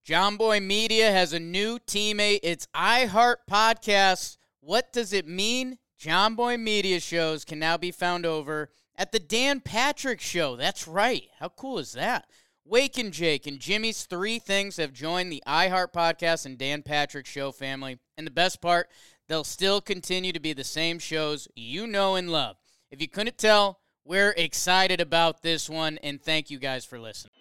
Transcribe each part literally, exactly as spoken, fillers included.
John Boy Media has a new teammate. It's iHeart Podcast. What does it mean? John Boy Media shows can now be found over at the Dan Patrick Show. That's right. How cool is that? Wake and Jake and Jimmy's Three Things have joined the iHeart Podcast and Dan Patrick Show family. And the best part, they'll still continue to be the same shows you know and love. If you couldn't tell, we're excited about this one, and thank you guys for listening.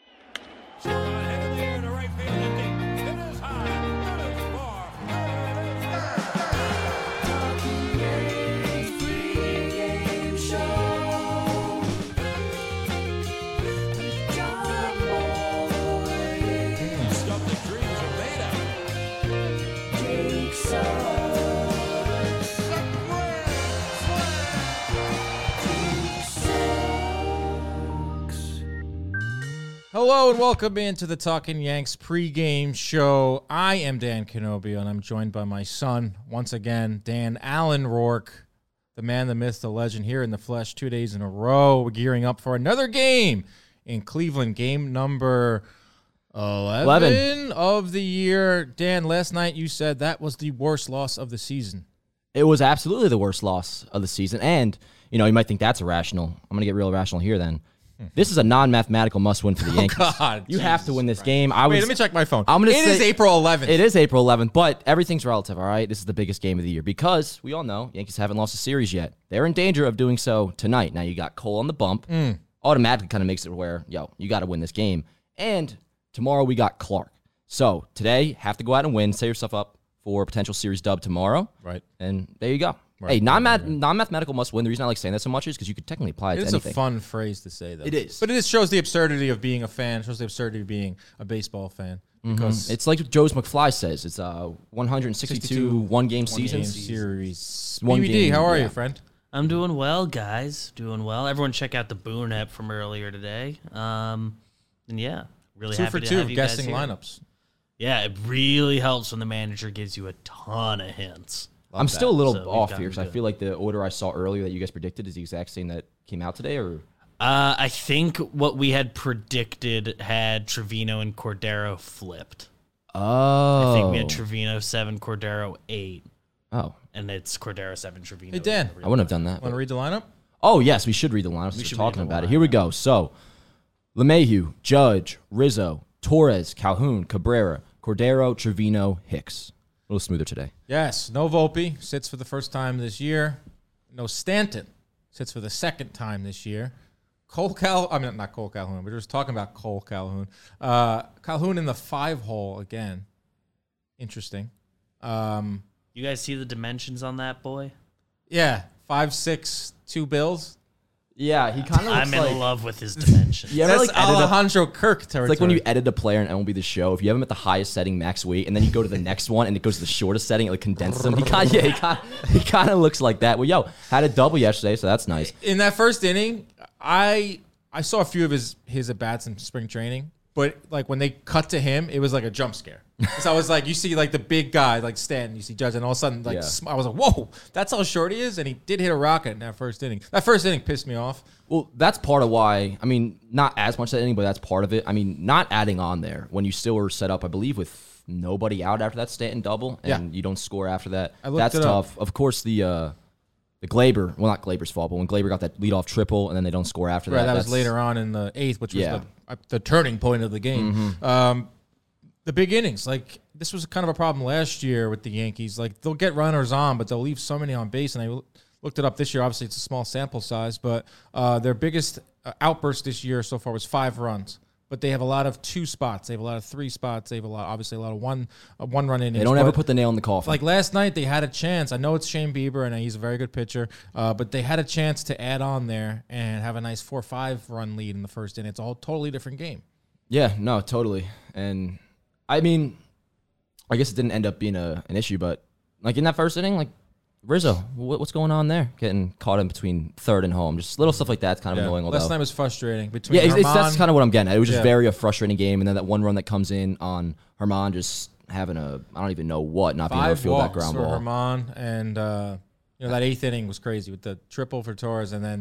Hello and welcome into the Talking Yanks pregame show. I am Dan Canobio, and I'm joined by my son, once again, Dan Allen Rourke, the man, the myth, the legend, here in the flesh two days in a row. We're gearing up for another game in Cleveland, game number eleven, eleven of the year. Dan, last night you said that was the worst loss of the season. It was absolutely the worst loss of the season, and, you know, you might think that's irrational. I'm going to get real irrational here then. This is a non-mathematical must-win for the Yankees. Oh God, you Jesus have to win this Christ. game. I Wait, was, let me check my phone. I'm gonna it say, is April eleventh. It is April eleventh, but everything's relative, all right? This is the biggest game of the year because we all know Yankees haven't lost a series yet. They're in danger of doing so tonight. Now, you got Cole on the bump. Mm. Automatically kind of makes it where, yo, you got to win this game. And tomorrow we got Clark. So today, have to go out and win, set yourself up for a potential series dub tomorrow. Right. And there you go. Right, hey, non-math- right, right. non-mathematical must win. The reason I like saying that so much is because you could technically apply it, It to is anything. a fun phrase to say, though. It is. But it shows the absurdity of being a fan. It shows the absurdity of being a baseball fan. Because Mm-hmm. It's like what Joe's McFly says. It's uh, one hundred sixty-two one-game one-game seasons. series. One B B D, game, how are yeah. you, friend? I'm doing well, guys. Doing well. Everyone check out the Boone app from earlier today. Um, and yeah, really Two happy for to two have of you guys guessing here. lineups. Yeah, it really helps when the manager gives you a ton of hints. Love I'm that. still a little So we've off gotten here because I good. feel like the order I saw earlier that you guys predicted is the exact same that came out today, or Uh, I think what we had predicted had Trevino and Cordero flipped. oh, I think we had Trevino seven, Cordero eight, oh, and it's Cordero seven, Trevino. Hey, Dan. I wouldn't have done that. Want to read the lineup? Oh yes, we should read the lineups. We should We're read talking the about it. lineup. Here we go. So, LeMahieu, Judge, Rizzo, Torres, Calhoun, Cabrera, Cordero, Trevino, Hicks. A little smoother today. Yes. No Volpe sits for the first time this year. No Stanton sits for the second time this year. Cole Cal, I mean, not Cole Calhoun, but we're just talking about Cole Calhoun. Uh, Calhoun in the five hole again. Interesting. Um, You guys see the dimensions on that boy? yeah, five, six, two bills. Yeah, he kind of looks I'm in like. love with his dimensions. You ever, That's like, edit a- Alejandro Kirk territory. It's like when you edit a player in M L B The Show. If you have him at the highest setting, max weight, and then you go to the next one and it goes to the shortest setting, it like condenses him. He kind, yeah, he kind, he kind of looks like that. Well, yo, had a double yesterday, so that's nice. In that first inning, I I saw a few of his his at bats in spring training, but like when they cut to him, it was like a jump scare. So I was like, you see like the big guy like Stanton, you see Judge, and all of a sudden like Yeah. sm- I was like, whoa, that's how short he is, and he did hit a rocket in that first inning. That first inning pissed me off. Well, that's part of why. I mean, not as much that inning, but that's part of it. I mean, not adding on there when you still were set up, I believe, with nobody out after that Stanton double, and Yeah. you don't score after that. I looked That's it up. tough. Of course, the uh, the Glaber, well, not Glaber's fault, but when Glaber got that leadoff triple and then they don't score after Right, that, that was that's- later on in the eighth, which was Yeah. the, uh, the turning point of the game. Mm-hmm. Um, the big innings, like this was kind of a problem last year with the Yankees. Like they'll get runners on, but they'll leave so many on base. And I l- looked it up this year. Obviously, it's a small sample size, but uh, their biggest uh, outburst this year so far was five runs. But they have a lot of two spots. They have a lot of three spots. They have a lot, obviously, a lot of one uh, one run innings. They don't ever But- put the nail in the coffin. like last night, they had a chance. I know it's Shane Bieber, and he's a very good pitcher, uh, but they had a chance to add on there and have a nice four five run lead in the first inning. It's a whole totally different game. Yeah, no, totally. And I mean, I guess it didn't end up being a, an issue, but like in that first inning, like Rizzo, what, what's going on there? Getting caught in between third and home, just little stuff like that's kind of annoying. Although, Last night was frustrating. Between yeah, it's, it's, Herman, that's kind of what I'm getting at. It was just Yeah. very a frustrating game, and then that one run that comes in on Herman just having a I don't even know what, not being able to five feel that walks ground for ball. Herman, and uh, you know that eighth inning was crazy with the triple for Torres, and then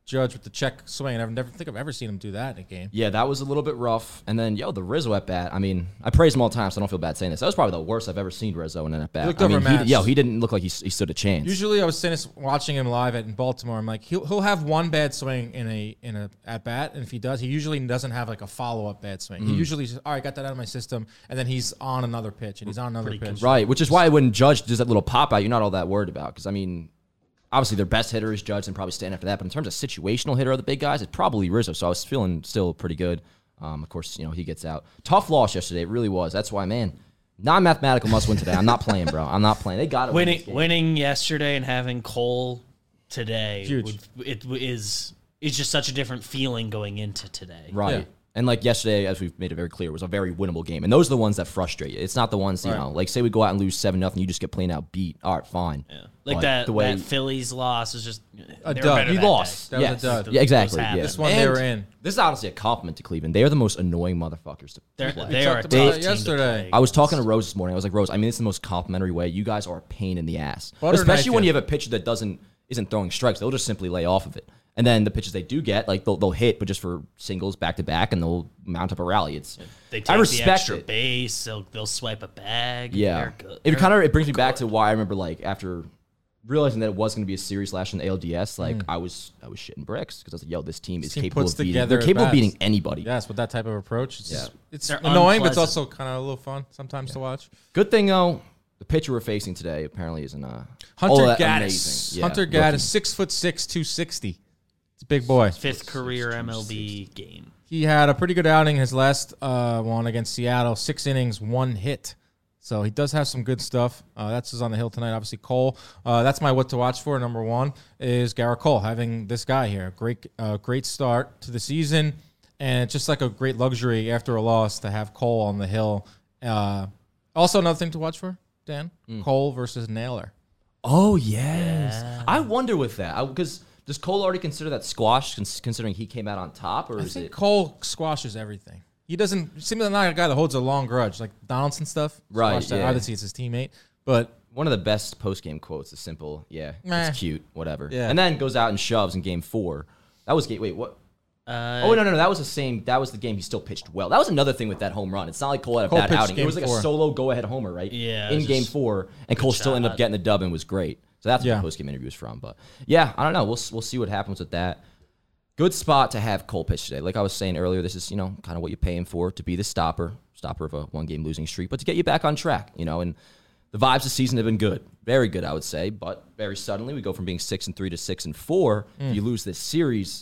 Judge with the check swing. I never think I've ever seen him do that in a game. Yeah, that was a little bit rough. And then, yo, the Rizzo at bat. I mean, I praise him all the time, so I don't feel bad saying this. That was probably the worst I've ever seen Rizzo in an at bat. He looked I mean, overmatched. he, yo, he didn't look like he, he stood a chance. Usually, I was saying this watching him live at in Baltimore. I'm like, he'll he'll have one bad swing in a in a at bat, and if he does, he usually doesn't have like a follow up bad swing. Mm. He usually says, all right, got that out of my system, and then he's on another pitch, and he's on another Pretty pitch. Right, which is why when Judge does that little pop out, you're not all that worried about. Because, I mean, obviously their best hitter is Judge and probably stand after that. But in terms of situational hitter of the big guys, it's probably Rizzo. So I was feeling still pretty good. Um, of course, you know, he gets out. Tough loss yesterday. It really was. That's why, man, non-mathematical must win today. I'm not playing, bro. I'm not playing. They got to win Winning, this game. winning yesterday and having Cole today, Huge. Would, it is it's just such a different feeling going into today. Right. Yeah. And like yesterday, as we've made it very clear, was a very winnable game. And those are the ones that frustrate you. It's not the ones, you Right. know, like say we go out and lose seven nothing, you just get plain out beat. All right, fine. Yeah. Like But that, the way- that Phillies loss is just A they were dud. better He that lost. day. That was a Yes. dud. Yeah, exactly. Those happen. Yeah. This one And they were in. This is honestly a compliment to Cleveland. They are the most annoying motherfuckers to They're, play. they are a talked tough about team it to yesterday. play I was talking to against. Rose this morning. I was like, Rose, I mean, this is the most complimentary way. You guys are a pain in the ass. Butter Especially knife when you. you have a pitcher that doesn't isn't throwing strikes. They'll just simply lay off of it. And then the pitches they do get, like they'll, they'll hit, but just for singles back to back, and they'll mount up a rally. It's They take I the respect extra it. base. They'll they'll swipe a bag. Yeah, They're good. it They're- kind of it brings me back to why I remember like after realizing that it was going to be a series last year in the A L D S, like I was I was shitting bricks because I was like, yo, this team is team capable puts of beating. together They're capable of at-bats. beating anybody. Yes, with that type of approach, it's, Yeah. it's They're annoying, but it's unpleasant. also kind of a little fun sometimes to watch. Good thing though, the pitcher we're facing today apparently isn't uh, all Hunter that Gaddis. amazing. Yeah, Hunter rookie. Gaddis, six foot six, two sixty. It's a big boy. fifth career M L B game. He had a pretty good outing his last uh, one against Seattle. Six innings, one hit. So he does have some good stuff. Uh, that's who's on the hill tonight. Obviously, Cole. Uh, that's my what to watch for. Number one is Garrett Cole, having this guy here. Great, uh, great start to the season, and it's just like a great luxury after a loss to have Cole on the hill. Uh, also, another thing to watch for, Dan, Cole versus Naylor. Oh yes, I wonder with that because does Cole already consider that squash, cons- considering he came out on top, or I is think it Cole squashes everything. He doesn't seem like not a guy that holds a long grudge like Donaldson stuff. Right, Squashed that. yeah. Obviously, it's his teamate, but one of the best post game quotes? Is simple, yeah, Meh. it's cute, whatever. Yeah. And then goes out and shoves in game four. That was game. Wait, what? Uh, Oh no, no, no! That was the same. That was the game he still pitched well. That was another thing with that home run. It's not like Cole had a Cole bad pitched outing. It game was like four. a solo go ahead homer, right? Yeah, it In was game just four, and Cole still ended up shot. getting the dub and was great. So that's what Yeah. the post game interview was from. But yeah, I don't know. We'll we'll see what happens with that. Good spot to have Cole pitch today. Like I was saying earlier, this is you know kind of what you pay him for to be the stopper, stopper of a one game losing streak, but to get you back on track. You know, and the vibes this season have been good, very good, I would say. But very suddenly, we go from being six and three to six and four. Mm. If you lose this series.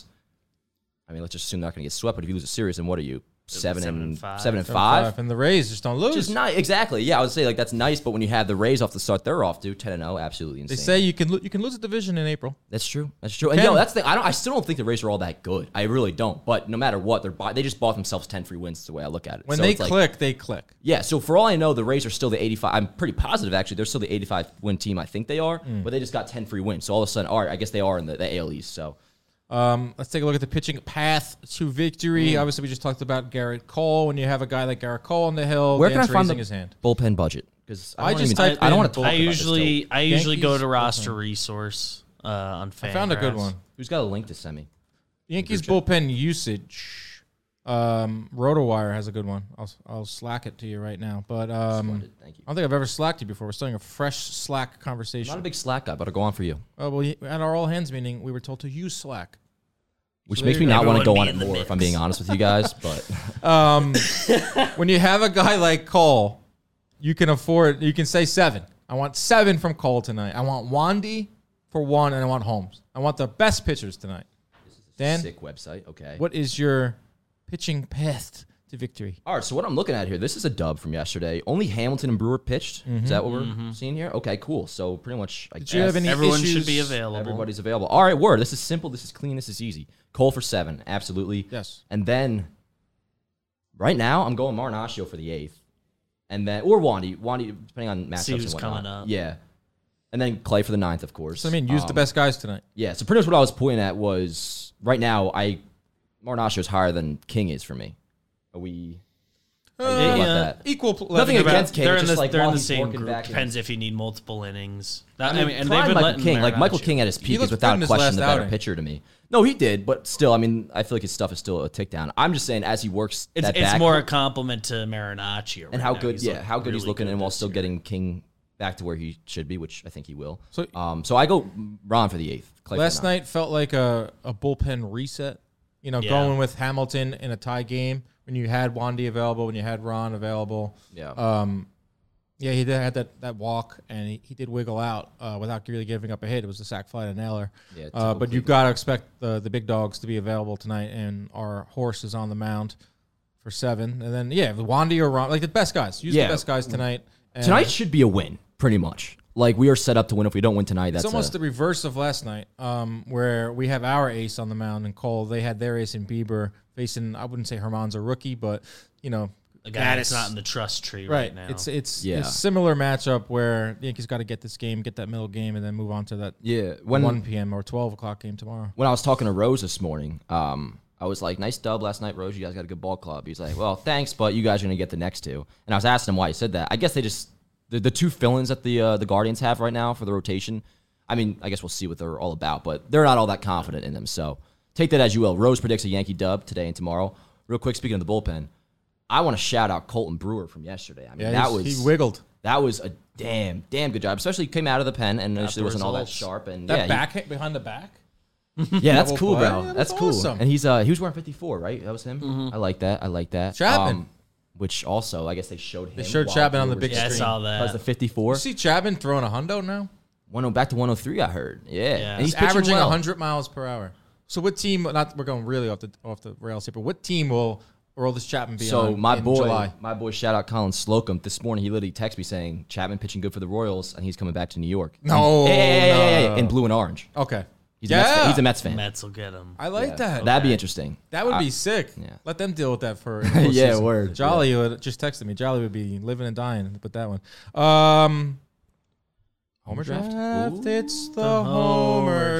I mean, let's just assume they're not going to get swept. But if you lose a series, then what are you? Seven, seven and and five. seven and Seven, five. and the Rays just don't lose. Just not exactly. Yeah, I would say like that's nice. But when you have the Rays off the start, they're off to ten and zero. Absolutely insane. They say you can lo- you can lose a division in April. that's true. That's true. And Can. yo, that's the I don't. I still don't think the Rays are all that good. I really don't. But no matter what, they're buy, they just bought themselves ten free wins. Is the way I look at it. When So they it's like- click, they click. yeah. So for all I know, the Rays are still the eighty-five. I'm pretty positive actually. They're still the eighty-five win team. I think they are. Mm. But they just got ten free wins. So all of a sudden, all right, I guess they are in the, the A L East. So. Um, let's take a look at the pitching path to victory. Mm. Obviously, we just talked about Garrett Cole. When you have a guy like Garrett Cole on the hill, Where can I Dan's find raising the his hand. bullpen budget? Because I I, don't just even, I, typed I don't in want to talk I about this usually still. I usually go Yankees to roster bullpen. resource uh, on Fangraphs. I found a good one. Who's got a link to send me? Yankees Group bullpen usage. Um, RotoWire has a good one. I'll I'll slack it to you right now. But um, Splendid. Thank you. I don't think I've ever slacked you before. We're starting a fresh Slack I'm conversation. not a big Slack guy, but I'll go on for you. Oh well, at our all hands meeting, we were told to use Slack. Which So makes there me you not go. want to go Everyone on be it in the more, if I'm mix. being honest with you guys. But Um, when you have a guy like Cole, you can afford. You can say seven. I want seven from Cole tonight. I want Wandy for one, and I want Holmes. I want the best pitchers tonight. Dan, sick website. Okay. what is your pitching path to victory? All right. So what I'm looking at here, this is a dub from yesterday. Only Hamilton and Brewer pitched. Is that what we're seeing here? Okay, cool. So pretty much, I Did guess you have any Everyone issues? should be available. everybody's available. All right, word. This is simple. This is clean. This is easy. Cole for seven. Absolutely. Yes. And then right now, I'm going Marinaccio for the eighth. And then, or Wandy. Wandy, depending on matchups See who's and whatnot. coming up. Yeah. And then Clay for the ninth, of course. So I mean, use the Um, best guys tonight. Yeah, so pretty much what I was pointing at was right now, I Marinaccio is higher than King is for me. Are we? How do you feel Uh, about yeah. that? Equal. pl- Nothing level. against King, They're in just the, like they're in while the he's same working group. back and- Depends if you need multiple innings. That, I I mean, mean, and prime they've been Michael letting King, like Marinaccio. Michael King at his peak looked is good in without his question last the better outing. pitcher to me. No, he did, but still, I mean, I feel like his stuff is still a tick down. I'm just saying, as he works It's, that it's back, more a compliment to Marinaccio. and right how now. good, He's yeah, looked how good he's really looking, good and while this still year. getting King back to where he should be, which I think he will. So- um, so I go Ron for the eighth. Clay for Last the ninth. night felt like a, a bullpen reset. You know, Yeah. going with Hamilton in a tie game when you had Wandy available, when you had Ron available. Yeah. Um, yeah, he did, had that, that walk, and he, he did wiggle out uh, without really giving up a hit. It was a sac fly to Naylor. Yeah, uh, typical but you've got to expect the, the big dogs to be available tonight, and our horse is on the mound for seven. And then, yeah, Wandy or Ron, like the best guys. Use Yeah. the best guys tonight. And Tonight should be a win, pretty much. Like, we are set up to win. If we don't win tonight, that's It's almost a, the reverse of last night, um, where we have our ace on the mound and Cole. They had their ace in Bieber facing. I wouldn't say Herman's a rookie, but you know, A guy that's Gaddis. not in the trust tree right, right. now. It's it's Yeah. it's a similar matchup where the Yankees got to get this game, get that middle game, and then move on to that yeah. When one p.m. or twelve o'clock game tomorrow. when I was talking to Rose this morning, um, I was like, nice dub last night, Rose. You guys got a good ball club. He's like, well, thanks, but you guys are going to get the next two. And I was asking him why he said that. I guess they just, the, the two fill-ins that the uh, the Guardians have right now for the rotation, I mean, I guess we'll see what they're all about, but they're not all that confident in them. So take that as you will. Rose predicts a Yankee dub today and tomorrow. Real quick, speaking of the bullpen, I want to shout out Colton Brewer from yesterday. I mean, Yeah, that he's- was he wiggled. That was a damn, damn good job. Especially came out of the pen and initially the wasn't all that results. sharp. And That yeah, he- back hit behind the back. yeah, that's Double cool, play? bro. Yeah, that's that's cool. awesome. And he's uh he was wearing fifty-four, right? That was him. I like that. I like that. Chapman. which also I guess they showed him. They showed while Chapman on the Brewer big was yeah, I screen. saw That was the that. fifty-four. You see Chapman throwing a hundo now. one oh back to one oh three. I heard. Yeah, Yeah. and He's he's pitching averaging well. one hundred miles per hour. So what team? Not we're going really off the off the rails here, but what team will Aroldis Chapman be So on my in boy, July? my boy, shout out Colin Slocum. This morning he literally texted me saying Chapman pitching good for the Royals and he's coming back to New York. No, yeah, yeah, yeah, yeah, yeah, no. in blue and orange. Okay. He's, a Mets fan. Yeah. he's a Mets fan. Mets will get him. I like Yeah. that. That'd be Okay. interesting. That would Uh, be sick. yeah. Let them deal with that for Yeah, season. word. Jolly would just texted me. Jolly would be living and dying with that one. Um, Homer draft. Ooh. It's the, The Homer Homer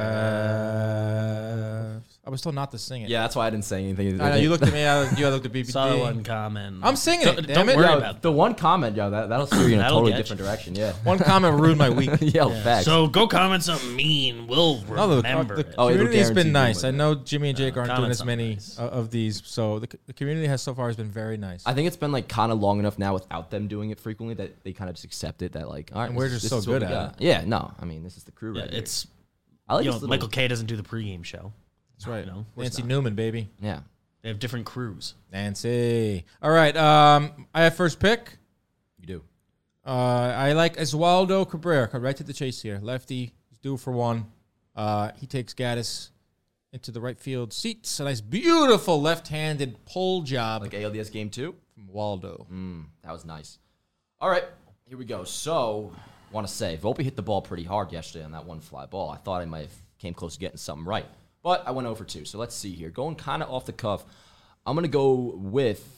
draft. I was told not to sing it. Yeah, that's why I didn't say anything. I know you looked at me. I, you looked at B B D. Saw the one comment. I'm singing Don't, it. don't Damn it. worry Yo, about the one comment, yo, that that'll steer you in a That'll totally get different you. direction. Yeah. One comment ruined my week. Yo, that. facts. So go comment something mean. We'll No, the, remember the it. Oh, it'll community's guarantee been you nice. I win. know Jimmy and Jake aren't doing comments as are many nice. uh, of these, so the, the community has so far has been very nice. I think it's been like kind of long enough now without them doing it frequently that they kind of just accept it. That like, all right, And we're this- just this so is what good we at got. Yeah, no, I mean this is the crew Yeah, right here. it's I like you this know, little- Michael K doesn't do the pregame show. That's right. You know, of course Nancy not. Newman, baby. Yeah. They have different crews. Nancy. All right. Um, I have first pick. You do. Uh, I like Oswaldo Cabrera. Cut right to the chase here. Lefty. He's due for one. Uh, he takes Gaddis into the right field seats. A nice, beautiful left-handed pull job Like A L D S game two. from Waldo. Mm, that was nice. All right, here we go. So, want to say Volpe hit the ball pretty hard yesterday on that one fly ball. I thought I might have came close to getting something right, but I went over two. So let's see here. Going kind of off the cuff, I'm gonna go with.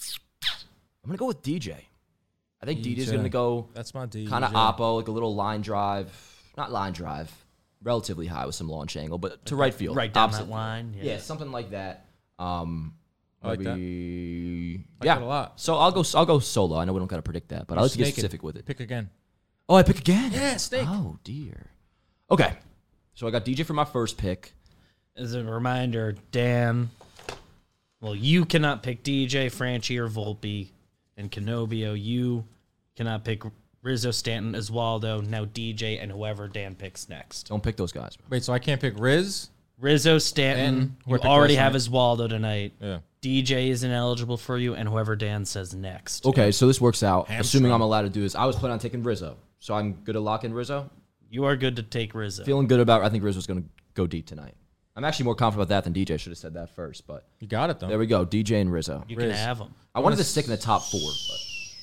I'm gonna go with D J. I think D J's D J. gonna go That's my D. kind of oppo, like a little line drive, not line drive, relatively high with some launch angle, but to right field, Right down opposite that line. yeah. Yeah. something like that. Um, I like that. maybe- I like yeah, that a lot. So I'll go. I'll go solo. I know we don't gotta predict that, but I like to get Snaking. specific with it. Pick again. Oh, I pick again. Yeah, snake. Oh dear. Okay, so I got D J for my first pick. As a reminder, Dan, well, you cannot pick D J, Franchi, or Volpe. And Canobio, you cannot pick Rizzo, Stanton, Oswaldo, now D J, and whoever Dan picks next. Don't pick those guys. Bro. Wait, so I can't pick Riz? Rizzo, Stanton, And who I you picked already last have night. Oswaldo tonight. Yeah. D J is ineligible for you, and whoever Dan says next. Okay, so this works out. Hamstrung. Assuming I'm allowed to do this, I was planning on taking Rizzo, so I'm good to lock in Rizzo. You are good to take Rizzo. Feeling good about. I think Rizzo's going to go deep tonight. I'm actually more confident about that than D J. Should have said that first, but You got it, though. there we go. D J and Rizzo. you Riz. can have him. I wanted to stick in the top four, but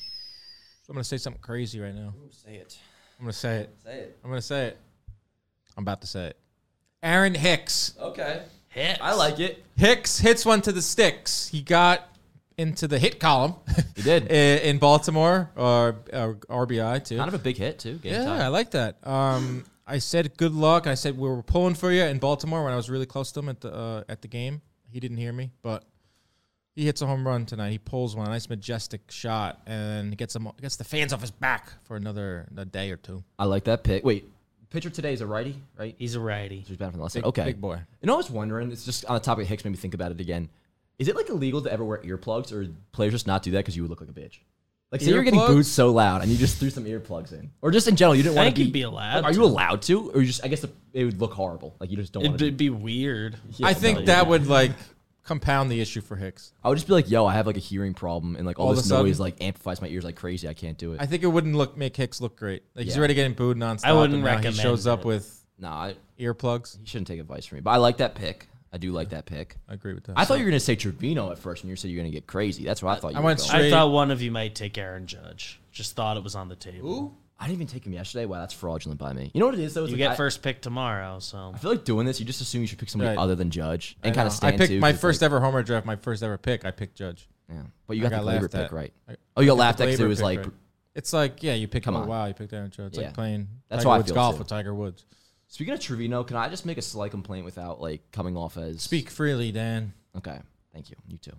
I'm going to say something crazy right now. say it. I'm going to say it. Say it. I'm going to say it. I'm about to say it. Aaron Hicks. Okay. Hits. I like it. Hicks hits one to the sticks. He got into the hit column He did. i- in Baltimore, or, or R B I, too. Kind of a big hit too. Game Yeah, time. I like that. Um, I said good luck. I said we were pulling for you in Baltimore when I was really close to him at the uh, at the game. He didn't hear me, but He hits a home run tonight. He pulls one, a nice majestic shot, and gets him gets the fans off his back for another a day or two. I like that pick. Wait, pitcher today is a righty, right? He's a righty. So he's batting from the left side. Big, Okay. big boy. You know, I was wondering. It's just on the topic of Hicks. Made me think about it again. Is it like illegal to ever wear earplugs, or players just not do that because you would look like a bitch? Like, say you're getting Earplugs? booed so loud, and you just threw some earplugs in, or just in general, you didn't I want to think be. you'd be allowed Are you to. allowed to, or you just? I guess the, it would look horrible. Like you just don't want It'd to. be weird. I think that would like compound the issue for Hicks. I would just be like, "Yo, I have like a hearing problem, and like all, All of this a sudden? noise like amplifies my ears like crazy. I can't do it." I think it wouldn't look make Hicks look great. Like he's Yeah. already getting booed nonstop. I wouldn't and now recommend He shows up it. with nah, I, earplugs. he shouldn't take advice from me. But I like that pick. I do like that pick. I agree with that. I thought you were gonna say Trevino at first, and you said you're gonna get crazy. That's what I thought. You I were went going. straight- I thought one of you might take Aaron Judge. Just thought it was on the table. Ooh. I didn't even take him yesterday. Wow, that's fraudulent by me. You know what it is though? It's You like, get I, first pick tomorrow, so I feel like doing this. You just assume you should pick somebody Right. other than Judge and I kind know. of stand I picked too, my 'cause, first like, ever homer draft. My first ever pick. I picked Judge. Yeah, but you I got, got the Glaber laughed pick at. right. I- Oh, you got I laughed got at the because it Glaber was pick like right. It's like yeah, you pick. Come Oh on. wow, you picked Aaron Judge. It's Yeah. like playing That's Tiger how I Woods feel, golf too. with Tiger Woods. Speaking of Trevino, can I just make a slight complaint without like coming off as Speak freely, Dan. Okay, thank you. You too.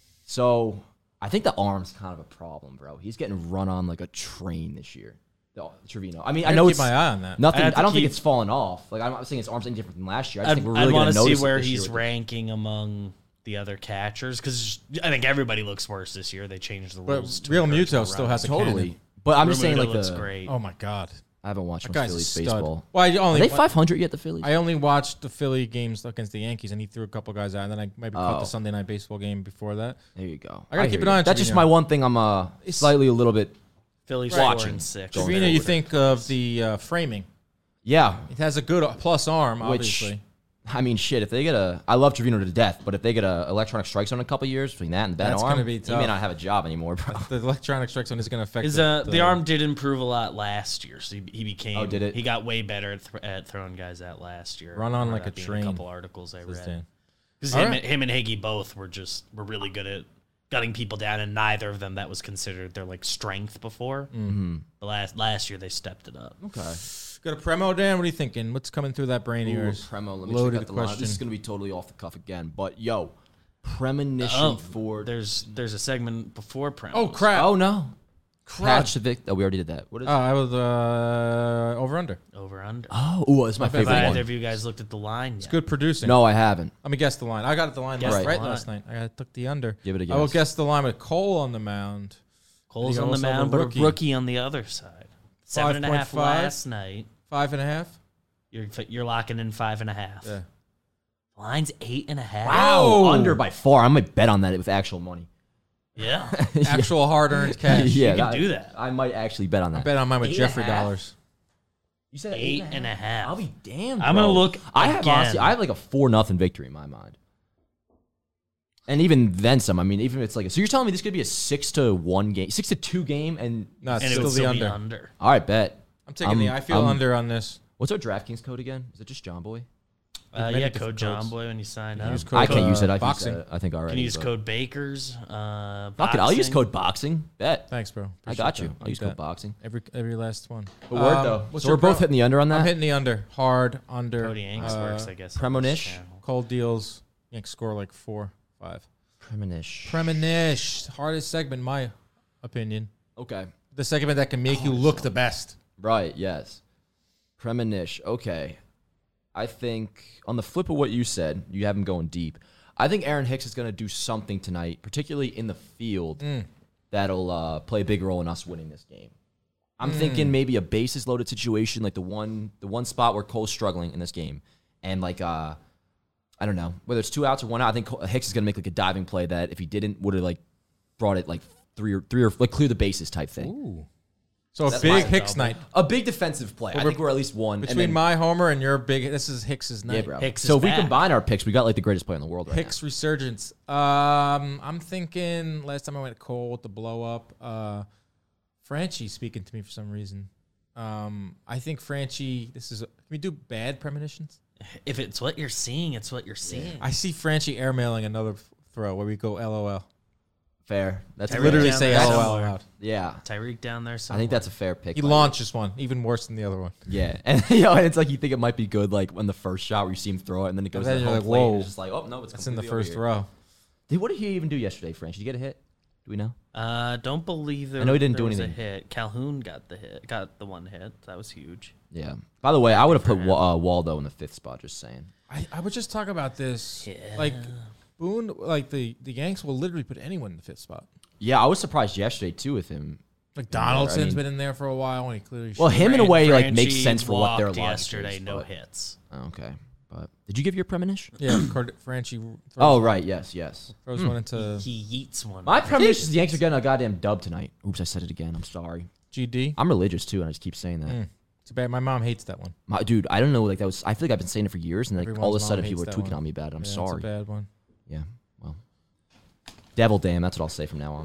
So I think the arm's kind of a problem, bro. He's getting run on like a train this year. The, Trevino. I mean, I, I know keep it's my eye on that. nothing. I I, have to don't think keep- it's fallen off. Like I'm not saying his arm's any different from last year. I just I'd, think we're I'd really want going to to see notice it where this year he's with the- ranking among the other catchers because I think everybody looks worse this year. They changed the rules. But to Real encourage Muto more still runs. has a Totally. cannon. But I'm just saying, Realmuto like looks the. great. Oh my god, I haven't watched that much guy's a Phillies stud. baseball. Well, I Are only they five hundred yet? The Phillies. I only watched the Philly games against the Yankees, and he threw a couple guys out, and then I maybe caught Oh. the Sunday night baseball game before that. There you go. I gotta keep hear an you. eye on That's just Trevino. my one thing. I'm uh It's- slightly a little bit. Phillies Right. four Watching. and six. Going Trevino, you forward. think of the uh, framing? Yeah, It has a good plus arm, Which- obviously. I mean, shit. If they get a, I love Trevino to death, but if they get a electronic strike zone in a couple years between that and the bad That's arm, gonna be he tough. may not have a job anymore, bro. The electronic strike zone is going to affect His, the, uh, the arm did improve a lot last year, so he, he became. Oh, did it? He got way better at, th- at throwing guys out last year. Run on I like remember a that being train, A couple articles I says read. Dan. Because All him, right. and- him and Higgy both were just were really good at gutting people down, and neither of them that was considered their like strength before. Mm-hmm. The last last year they stepped it up. Okay. Got a Premo, Dan? What are you thinking? What's coming through that brain of Ooh, yours? Premo, let me Loaded check out the line. question. This is gonna be totally off the cuff again, but yo, premonition Oh, for. there's there's a segment before Prem. Oh, crap. Oh no, crud. Patch the Vic. Oh, we already did that. What is? Oh, I was uh, over under. Over under. oh, ooh, this is my bad. Have favorite either one. of you guys looked at the line yet? Good producing. No, I haven't. Let me guess the line. I got the line Guess right, the right line. last night. I took the under. Give it a I will guess. guess the line with Cole on the mound. Cole's You on the also have a mound, but rookie. a rookie on the other side. Seven and a half five point five. last night. Five and a half. You're you're locking in five and a half. Yeah. Line's eight and a half. Wow, Whoa. under by far. I might bet on that with actual money. Yeah, Actual hard-earned cash. yeah, you can do that. I might actually bet on that. I bet on mine with Eight and a Jeffrey half? dollars. You said Eight and a half. I'll be damned. I'm gonna bro. look I have again. honestly, I have like a four nothing victory in my mind, and even then some. I mean, even if it's like, so you're telling me this could be a six to one game, six to two game, and No, it's and it still would the still under. be under. all right, bet. I'm taking the. Um, I feel um, under on this. What's our DraftKings code again? Is it just John Boy? Uh, many yeah, different code John codes. Boy when you sign You up. use You code, I can't uh, use it. I've boxing. used it, I think already. can use but- code Bakers. Uh, Fuck it, I'll use boxing. code boxing. Bet. Thanks, bro. I Appreciate got you. that. I'll Like use code that. boxing. Every every last one. But word Um, though. what's So your we're both pro- hitting the under on I'm that. hitting the under. Hard under. Cody Yanks uh, works, I guess. on Premonish? this channel. Cold deals. Yanks score like four, five. Premonish. Premonish. Hardest segment, in my opinion. Okay. The segment that can make you look the best. Right, yes. Premonish. Okay. I think on the flip of what you said, you have him going deep. I think Aaron Hicks is going to do something tonight, particularly in the field, Mm. that'll uh, play a big role in us winning this game. I'm Mm. thinking maybe a bases loaded situation, like the one the one spot where Cole's struggling in this game. And like uh I don't know, whether it's two outs or one out, I think Cole- Hicks is going to make like a diving play that if he didn't would have like brought it like three or three or like clear the bases type thing. Ooh. So a That's big my Hicks double. night. A big defensive play. I Well, think we're at least one. and Between then- my homer and your big, this is Hicks's night. yeah, bro. Hicks so is if we back. combine our picks, we got like the greatest player in the world right Hicks resurgence. Um, I'm thinking last time I went Cole with the blow up. Uh, Franchi speaking to me for some reason. Um, I think Franchi. This is. A, can we do bad premonitions? If it's what you're seeing, it's what you're seeing. I see Franchi airmailing another f- throw where we go L O L. now. Fair. That's I a Literally fair- down say there L O L somewhere. out. Yeah. Tyreek down there. I Somewhere. think that's a fair pick. He by launches one, even worse than the other one. you. Yeah. And you know, and it's like you think it might be good like when the first shot where you see him throw it and then it goes then to the you're home like, plate and whoa. it's just like, oh no, it's That's in the completely over first here. row. Did, what did he even do yesterday, French? Did he get a hit? Do we know? Uh, don't believe there. I know he didn't there do was anything. A hit. Calhoun got the hit. Got the one hit. That was huge. Yeah. By the way, I would have put Wa- uh, Waldo in the fifth spot. Just saying. I, I would just talk about this. Yeah. Like Boone, like the, the Yanks will literally put anyone in the fifth spot. Yeah, I was surprised yesterday too with him. Like Donaldson's I mean- been in there for a while, and he clearly. Well, showed- him in a way like makes Franchi sense for what their walked logic yesterday. is, No but- hits. Oh, okay, but did you give your premonition? Yeah, Cord- Franchi. Throws, Oh right, yes, yes. throws one into He yeets one. My premonition is the Yanks are getting a goddamn dub tonight. Oops, I said it again. I'm sorry. G D. I'm religious too, and I just keep saying that. Mm. Too bad. My mom hates that one. My, dude, I don't know. Like that was. I feel like I've been saying it for years, and like all of a Everyone's sudden mom people are hates that tweaking one. on me about it. I'm Yeah, sorry. It's a bad one. Yeah. Well, devil damn. That's what I'll say from now on.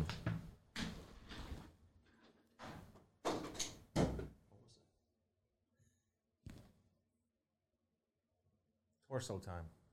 Torso time.